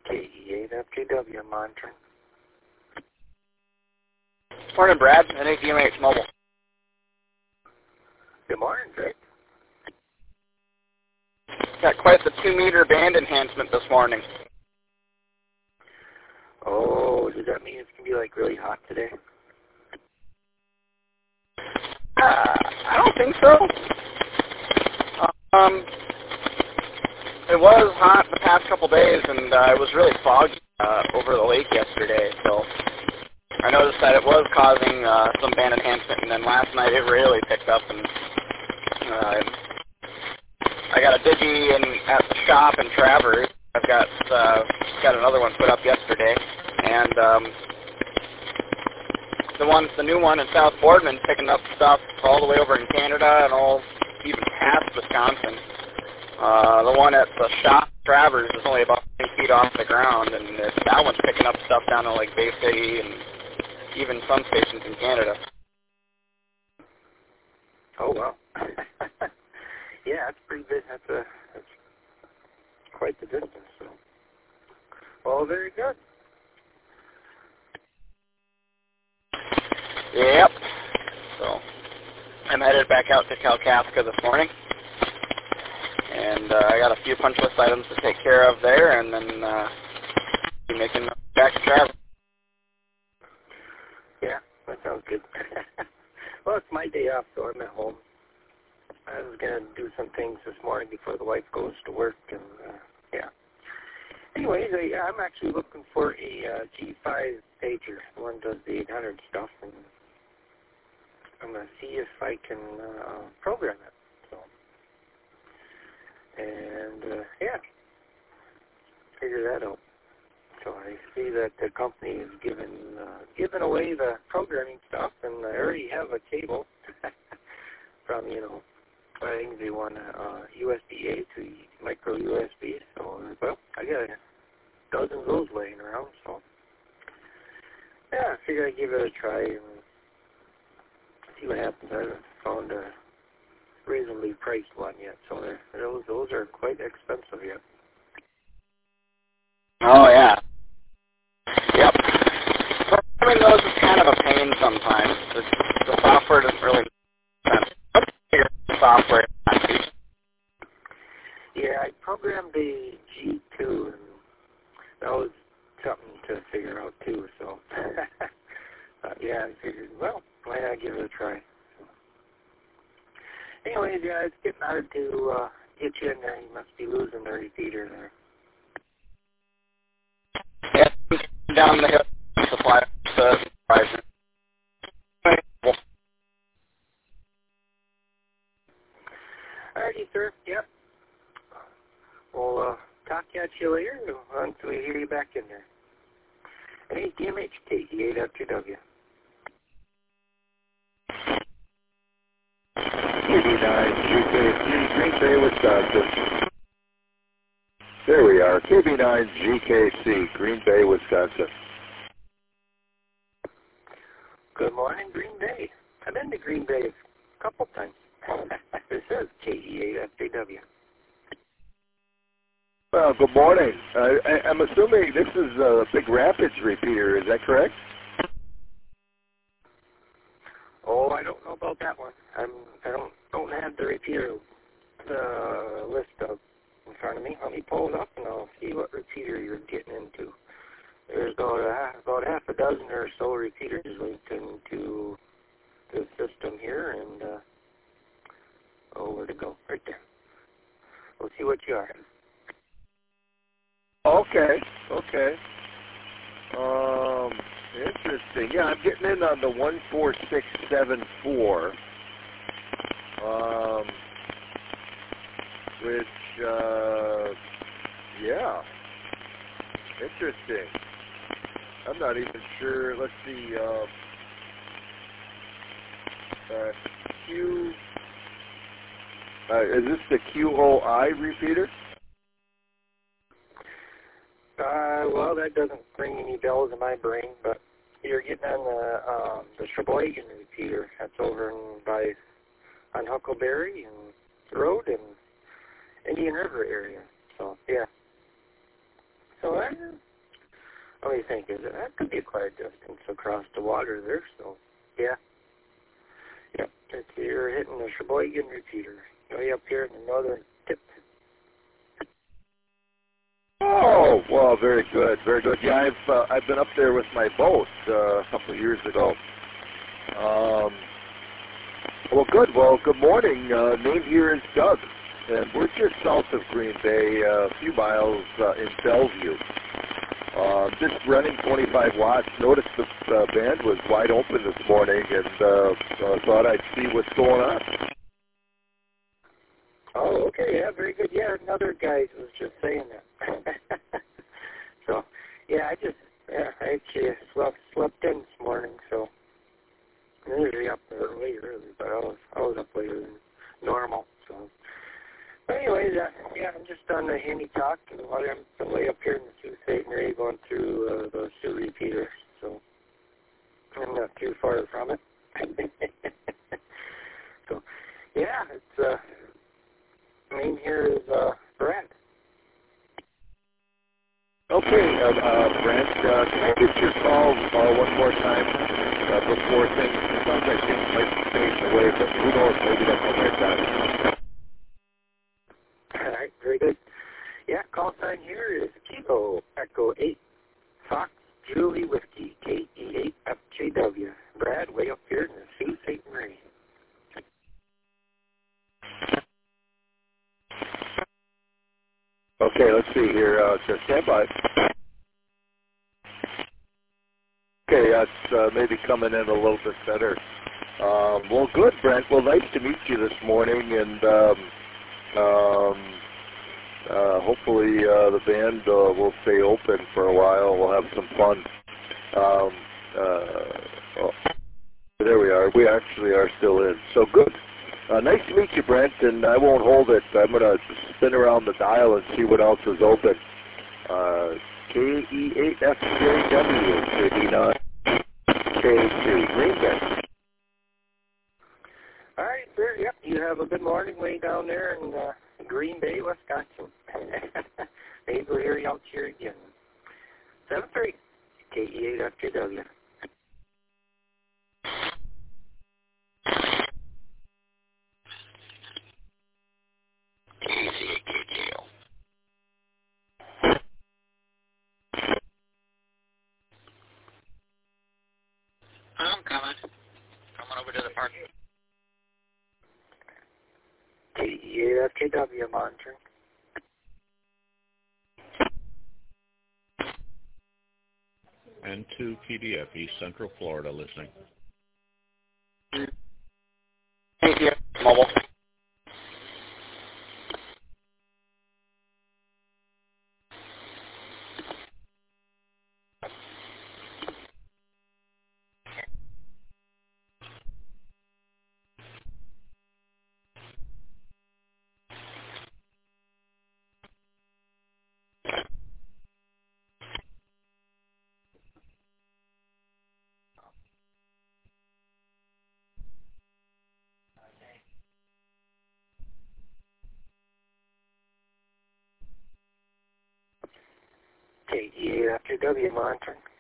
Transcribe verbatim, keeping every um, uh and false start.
K E eight F J W monitoring. Morning, Brad. N A D M H Mobile. Good morning, Greg. Got quite the two-meter band enhancement this morning. Oh, does that mean it's going to be, like, really hot today? Uh, I don't think so. Um, it was hot the past couple days, and uh, it was really foggy uh, over the lake yesterday, so I noticed that it was causing uh, some band enhancement, and then last night it really picked up, and uh, I got a Digi in, at the shop in Traverse. I've got uh, got another one put up yesterday, and um, the one, the new one in South Boardman, picking up stuff all the way over in Canada and all even past Wisconsin. Uh, the one at the shop Traverse is only about twenty feet off the ground, and it, that one's picking up stuff down to like Bay City and even some stations in Canada. Oh wow. Yeah, that's pretty big. That's a that's quite the distance. So, well, very good. Yep. So I'm headed back out to Kalkaska this morning, and uh, I got a few punch list items to take care of there, and then uh, be making back to Traverse. Yeah, that sounds good. Well, it's my day off, so I'm at home. I was going to do some things this morning before the wife goes to work, and uh, yeah. Anyways, I, I'm actually looking for a uh, G five pager. The one does the eight hundred stuff, and I'm going to see if I can uh, program it. So, and uh, yeah, figure that out. So I see that the company is giving uh, giving away the programming stuff, and I already have a cable from, you know, I think they want uh, U S B A to micro U S B. So, well, I got a dozen of those laying around. So, yeah, I figure I'd give it a try and see what happens. I haven't found a reasonably priced one yet, so those those are quite expensive yet. Oh yeah. Yep. Programming those is kind of a pain sometimes. The, the software doesn't really make sense. Figure the software. Yeah, I programmed the G two, and that was something to figure out too. So, uh, yeah, I figured, well, why not give it a try? So, anyways, yeah, it's getting hard to uh, get you in there. You must be losing the repeater there. Yeah, down the hill, supply the price. Alrighty, sir. Yep. We'll uh, talk at you later until we hear you back in there. N A D M H K E eight F J W. K B nine G K C, Green Bay, Wisconsin. There we are, K B nine G K C, Green Bay, Wisconsin. Good morning, Green Bay. I've been to Green Bay a couple times. This is K E eight F J W. Well, good morning. Uh, I, I'm assuming this is a Big Rapids repeater, is that correct? Oh, I don't know about that one. I'm, I don't don't have the repeater uh, list up in front of me. Let me pull it up and I'll see what repeater you're getting into. There's about a, about half a dozen or so repeaters linked into the system here, and uh, oh, where'd it go? Right there. We'll see what you are. Okay, okay. Um, interesting. Yeah, I'm getting in on the one four six seven four, um, which, uh, yeah, interesting. I'm not even sure. Let's see. Uh, uh, Q. Uh, is this the Q O I repeater? Uh, well, that doesn't ring any bells in my brain, but you're getting on the um, the Sheboygan repeater. That's over in, by on Huckleberry and Road and Indian River area. So yeah. so I, what do you think? Is it, that could be quite a distance across the water there, so, yeah. Yep, it's, you're hitting the Sheboygan repeater, way up here in the northern tip. Oh, well, very good, very good. Yeah, I've uh, I've been up there with my boat uh, a couple of years ago. Um, well, good. Well, good morning. Uh, name here is Doug, and we're just south of Green Bay, uh, a few miles uh, in Bellevue. Uh, just running twenty-five watts. Noticed the uh, band was wide open this morning, and uh, uh, thought I'd see what's going on. Oh, okay, yeah, very good. Yeah, another guy was just saying that. So, yeah, I just, yeah, I actually slept, slept in this morning, so I'm usually up early, early, but I was, I was up later than normal, so. But anyways, uh, yeah, I'm just on the Handy Talk, and I'm way up here in the Sioux State area going through uh, the Sioux repeater, so I'm not too far from it. So, yeah, it's, uh, name here is uh, Brad. Okay, uh, uh, Brent, uh, can I get your call uh, one more time uh, before things, it sounds like things might fade away, but who knows, maybe that's the right time. All right, very good. Yeah, call sign here is Kilo Echo eight, Fox Julie Whiskey, K E eight F J W. Brad, way up here in the Sioux State Marine. Okay, let's see here. Uh, just stand by. Okay, that's uh, maybe coming in a little bit better. Um, well, good, Brent. Well, nice to meet you this morning, and um, um, uh, hopefully uh, the band uh, will stay open for a while. We'll have some fun. Um, uh, oh, there we are. We actually are still in. So good. Uh, nice to meet you, Brent, and I won't hold it. I'm going to spin around the dial and see what else is open. Uh, K E eight F J W, eighty-nine K C, Green Bay. All right, sir. Yep, you have a good morning way down there in uh, Green Bay, Wisconsin. Maybe we'll hear you out here again. seven three, K E eight F J W. I'm coming. Coming over to the park. K E eight F J W monitoring. And to P D F, East Central Florida, listening. Thank you. Mobile. K E eight F J W monitoring.